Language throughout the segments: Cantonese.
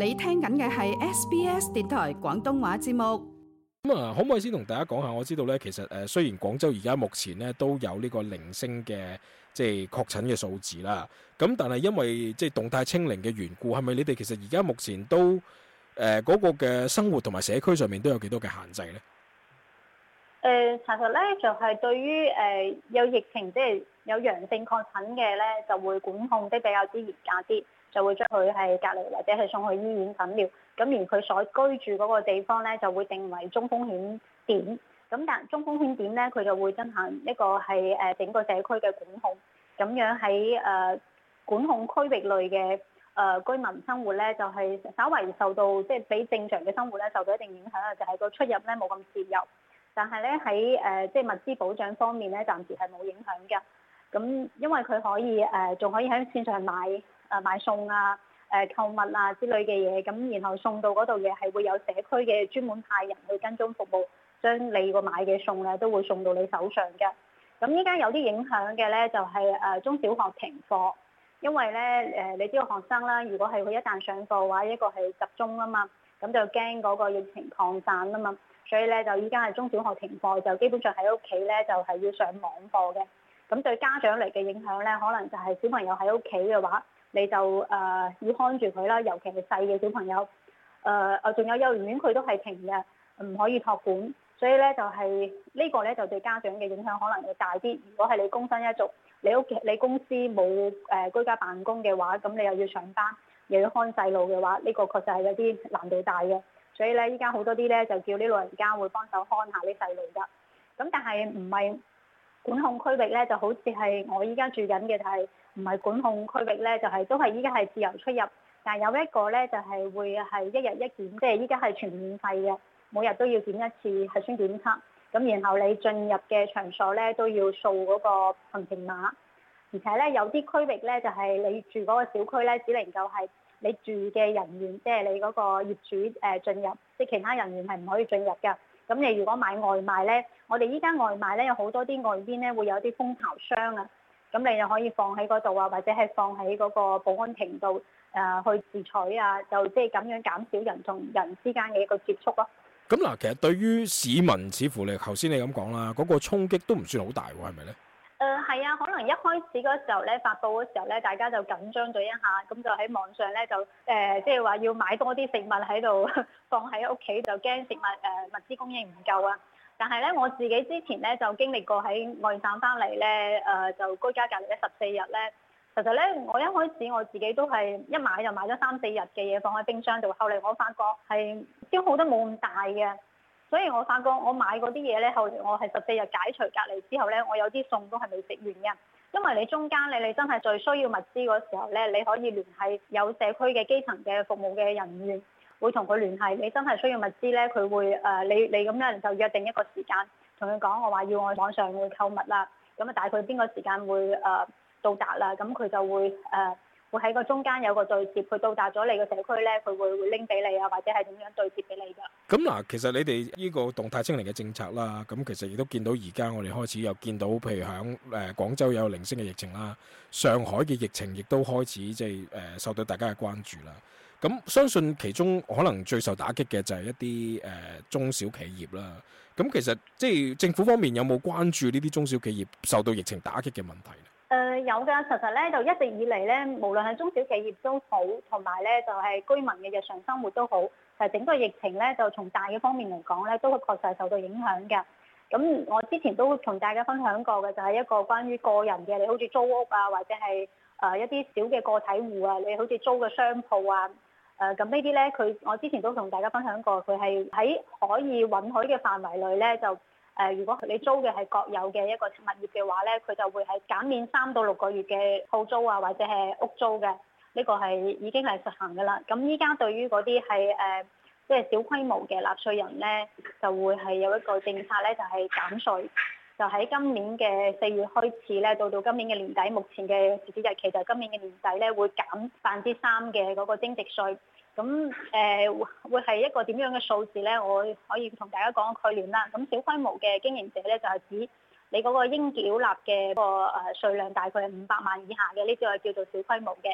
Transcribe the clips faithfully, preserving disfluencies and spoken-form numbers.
你聽緊嘅係 S B S 電台廣東話節目。 咁啊，可唔可以先同大家講下？我知道咧，其實誒，雖然廣州而家目前咧都有呢個零星嘅即係確診嘅數字啦，咁但係因為即係動態清零嘅緣故，係咪你哋其實而家目前都誒嗰、呃那個嘅生活同埋社區上面都有幾多嘅限制咧？誒、 呃，其實咧就係、是、對於誒、呃、有疫情即係有陽性確診嘅咧，就會管控得比較之嚴格啲，就會將佢係隔離或者係送去醫院診療。咁而佢所居住嗰個地方咧，就會定為中風險點。咁但中風險點咧，佢就會進行一個係誒整個社區嘅管控。咁樣喺誒、呃、管控區域內嘅誒、呃、居民生活咧，就係、是、稍為受到即係、就是、比正常嘅生活咧受到一定影響嘅，就係、是、個出入咧冇咁自由。但係咧喺誒即係物資保障方面咧，暫時係冇影響嘅。咁因為佢可以誒仲、呃、可以喺線上買誒、呃、買餸啊。誒購物啊之類嘅嘢，咁然後送到嗰度嘅係會有社區嘅專門派人去跟蹤服務，將你個買嘅餸咧都會送到你手上嘅。咁依家有啲影響嘅咧，就係誒中小學停課，因為咧誒你知道學生啦，如果係佢一旦上課嘅話，一個係集中啊嘛，咁就驚嗰個疫情擴散啊嘛，所以咧就依家係中小學停課，就基本上喺屋企咧就係要上網課嘅。咁對家長嚟嘅影響咧，可能就係小朋友喺屋企嘅話，你就誒、呃、要看住佢啦，尤其係細嘅小朋友，誒、呃、誒，仲有幼兒園佢都係停嘅，唔可以託管，所以咧就係、是、呢個咧就對家長嘅影響可能會大啲。如果係你工薪一族，你屋企你公司冇誒、呃、居家辦公嘅話，咁你又要上班，又要看細路嘅話，呢、這個確實係有啲難度大嘅。所以咧，依家好多啲咧就叫啲老人家會幫手看下啲細路㗎。咁但係唔係管控區域咧，就好似係我依家住緊嘅就係、是。唔係管控區域咧，就係、是、都係依家係自由出入，但係有一個咧就係、是、會係一日一檢，即係依家係全免費嘅，每日都要檢一次核酸檢測，咁然後你進入嘅場所咧都要掃嗰個行程碼，而且咧有啲區域咧就係、是、你住嗰個小區咧，只能夠係你住嘅人員，即係你嗰個業主誒進入，即係其他人員係唔可以進入㗎。咁你如果買外賣咧，我哋依家外賣咧有好多啲外邊咧會有啲蜂巢箱啊。咁你就可以放喺嗰度啊，或者係放喺嗰個保安亭度誒去自取啊，就即係咁樣減少人同人之間嘅一個接觸咯。 咁嗱，其實對於市民，似乎你頭先你咁講啦，嗰個衝擊都唔算好大喎，係咪咧？誒係啊，可能一開始嗰時候咧發佈嗰時候咧，大家就緊張咗一下，咁就喺網上咧就誒即係話要買多啲食物喺度放喺屋企，就驚食物誒、呃、物資供應唔夠啊。但係咧，我自己之前咧就經歷過喺外省翻嚟咧，誒、呃、就居家隔離咗十四日咧。其實咧，我一開始我自己都係一買就買咗三四日嘅嘢放喺冰箱度，後嚟我發覺係消耗得冇咁大嘅，所以我發覺我買嗰啲嘢咧，後嚟我係十四日解除隔離之後咧，我有啲餸都係未食完嘅，因為你中間你你真係最需要物資嗰時候咧，你可以聯繫有社區嘅基層嘅服務嘅人員。會同佢聯繫，你真係需要物資咧，佢會誒、呃、你你咁樣就約定一個時間，同佢講我話要我網上會購物啦，咁啊大概邊個時間會誒、呃、到達啦，咁佢就會誒、呃、會喺個中間有個對接，佢到達咗你個社區咧，佢會會拎俾你啊，或者係點樣對接俾你㗎。 咁嗱，其實你哋呢個動態清零嘅政策啦，咁其實亦都見到而家我哋開始又見到，譬如響誒廣州有零星嘅疫情啦，上海嘅疫情亦都開始即係誒受到大家嘅關注啦。咁相信其中可能最受打擊嘅就係一啲誒、呃、中小企業啦。咁其實即係政府方面有冇關注呢啲中小企業受到疫情打擊嘅問題咧？ 誒、呃、有㗎，實實咧就一直以嚟咧，無論係中小企業都好，同埋咧就係、是、居民嘅日常生活都好，其實整個疫情咧就從大嘅方面嚟講咧，都確實係受到影響嘅。咁我之前都同大家分享過嘅，就係一個關於個人嘅，你好似租屋啊，或者係誒、呃、一啲小嘅個體戶啊，你好似租嘅商鋪啊。誒咁呢啲咧，佢我之前都同大家分享過，佢係喺可以允許嘅範圍內咧，就誒、呃、如果你租嘅係國有嘅一個物業嘅話咧，佢就會係減免三到六個月嘅鋪租啊，或者係屋租嘅，呢、這個係已經係實行㗎啦。咁依家對於嗰啲係誒即係小規模嘅納稅人咧，就會係有一個政策咧，就係、是、減稅。就喺今年嘅四月開始咧，到到今年嘅年底，目前嘅截止日期就係今年嘅年底咧，會減百分之三嘅嗰個增值稅。咁誒、呃、會係一個點樣嘅數字咧？我可以同大家講個概念啦。咁小規模嘅經營者咧，就係、是、指你嗰個應繳納嘅個誒稅量大概係五百萬以下嘅，呢啲係叫做小規模嘅。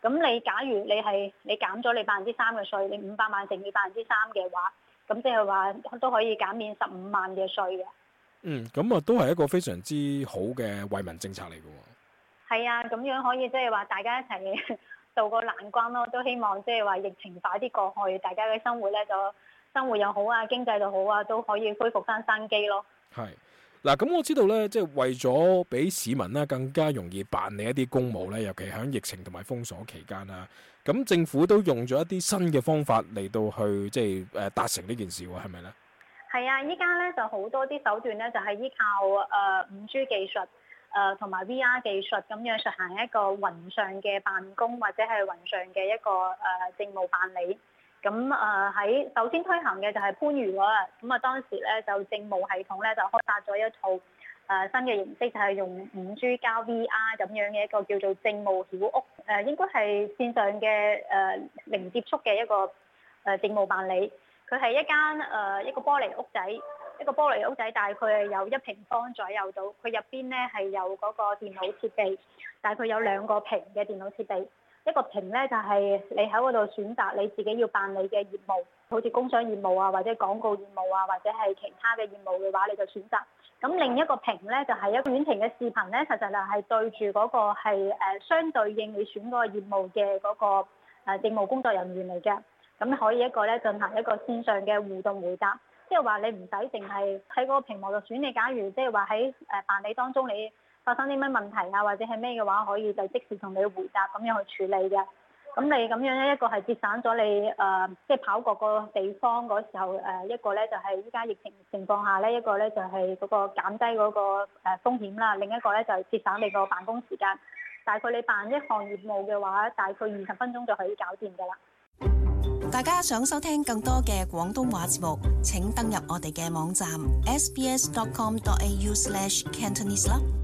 咁你假如你係你減咗你百分之三嘅稅，你五百萬乘以百分之三嘅話，咁即係話都可以減免十五萬嘅稅嘅。 嗯，咁啊都係一個非常之好嘅惠民政策嚟嘅喎。 係啊，咁樣可以即係話大家一齊渡過難關咯，都希望即係話疫情快啲過去，大家嘅生活咧就生活又好啊，經濟又好啊，都可以恢復翻生機咯。 係。嗱，咁我知道咧，即係為咗俾市民咧更加容易辦理一啲公務咧，尤其喺疫情同埋封鎖期間啦，咁政府都用咗一啲新嘅方法嚟到去即係誒達成呢件事喎，係咪咧？ 係啊，依家咧就好多啲手段咧，就係依靠誒五 G 技術誒同埋 V R 技術咁樣實行一個雲上嘅辦公或者係雲上嘅一個誒政務辦理。咁誒喺首先推行嘅就係番禺啦，咁啊當時咧就政務系統咧就開發咗一套誒、呃、新嘅形式，就係、是、用五 G 加 V R 咁樣嘅一個叫做政務曉屋，誒、呃、應該係線上嘅誒、呃、零接觸嘅一個誒、呃、政務辦理。佢係一間誒、呃、一個玻璃屋仔，一個玻璃屋仔大概係有一平方左右到，佢入邊咧係有嗰個電腦設備，大概有兩個屏嘅電腦設備。一個屏咧就係你喺嗰度選擇你自己要辦理嘅業務，好似工商業務啊，或者廣告業務啊，或者係其他嘅業務嘅話，你就選擇。咁另一個屏咧就係一個遠程嘅視頻咧，實際就係對住嗰個係誒相對應你選嗰個業務嘅嗰個誒政務工作人員嚟嘅。咁可以一個咧進行一個線上嘅互動回答，即係話你唔使淨係喺嗰個屏幕度選。你假如即係話喺誒辦理當中你發生啲咩問題啊，或者係咩嘅話，可以就即時同你回答咁樣去處理嘅。咁你咁樣咧，一個係節省咗你誒，即、呃、係、就是、跑各個地方嗰時候誒、呃，一個咧就係依家疫情情況下咧，一個咧就係嗰個減低嗰個誒風險啦，另一個咧就係節省你個辦公時間。大概你辦一項業務嘅話，大概二十分鐘就可以搞掂㗎啦。 大家想收聽更多嘅廣東話節目，請登入我哋嘅網站 s b s dot com dot a u slash cantonese 啦。